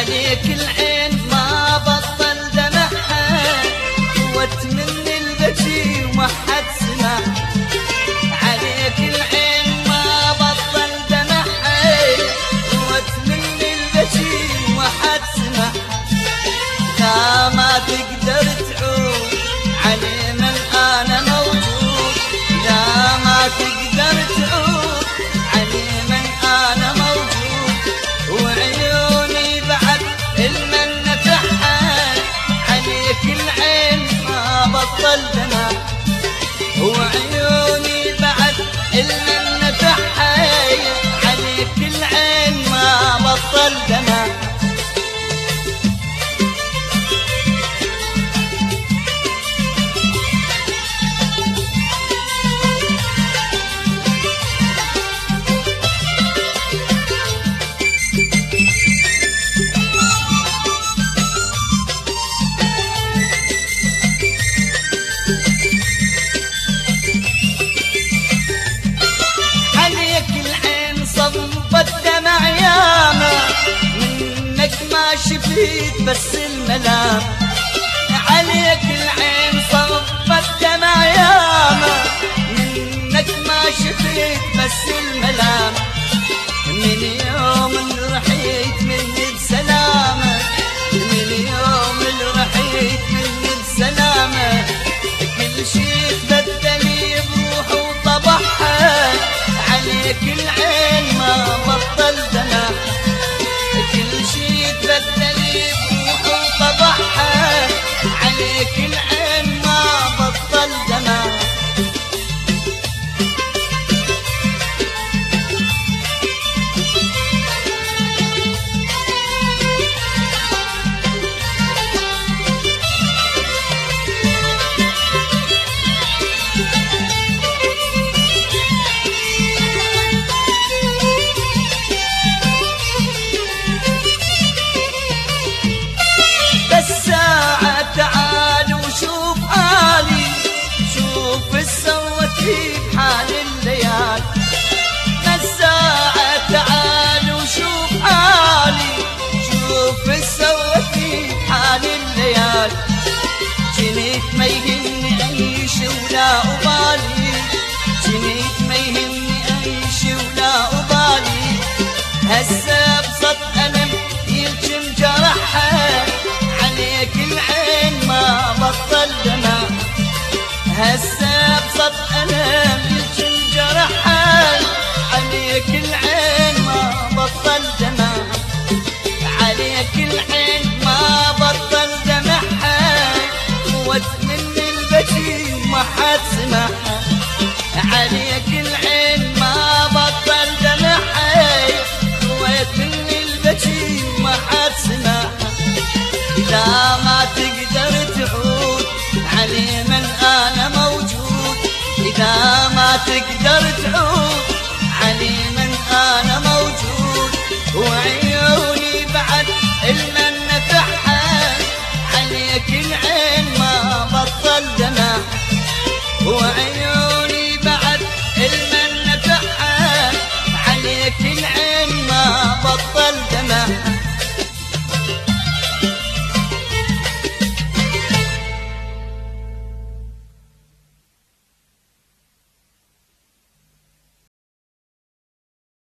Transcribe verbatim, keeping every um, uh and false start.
عليك العين ما بطل دمعها واتمنى البكي وما حد سمع. عليك العين ما بطل دمعها واتمنى البكي وما حد سمع. لا ما تقدر تعود علي من انا موجود، لا ما تقدر تعود علي من انا موجود. وعيوني بعد المن نفحها عليك العين ما بطل دمع. وعيوني بعد المن نفحها عليك العين ما بطل دمع. شفيت بس الملام عليك العين صفت دمع ياما، منك ما شفيت بس الملام. من يوم اللي رحيت مني بسلامة، من يوم اللي رحيت مني بسلامة، كل شي تبدلي بروح وطبعها عليك العين ما بطل دمع. كل شي تبدلي بروح وطبعها عليك العين ما بطل دمع. تعال وشوف حالي، شوف السوتي بحال الليال. الساعة تعال وشوف حالي، شوف السوتي بحال الليال. جنيت ما يهمني أعيش ولا أبالي، جنيت ما يهمني أعيش ولا أبالي. هسه بسط ألم يلجم جرحها عليك العين ما بطل دمع. هسه بسط ألم يلجم جرحها عليك العين ما بطل دمع. عليك العين ما بطل دمعها واتمنى البكي وما حد سمعها. عليك العين ما بطل دمعها واتمنى البكي وما حد سمعها. لا ما تقدر تعود علي من انا موجود، اذا ما تقدر تعود علي من انا موجود. وعيوني بعد المن نفحها عليك العين ما بطل دمع. وعيوني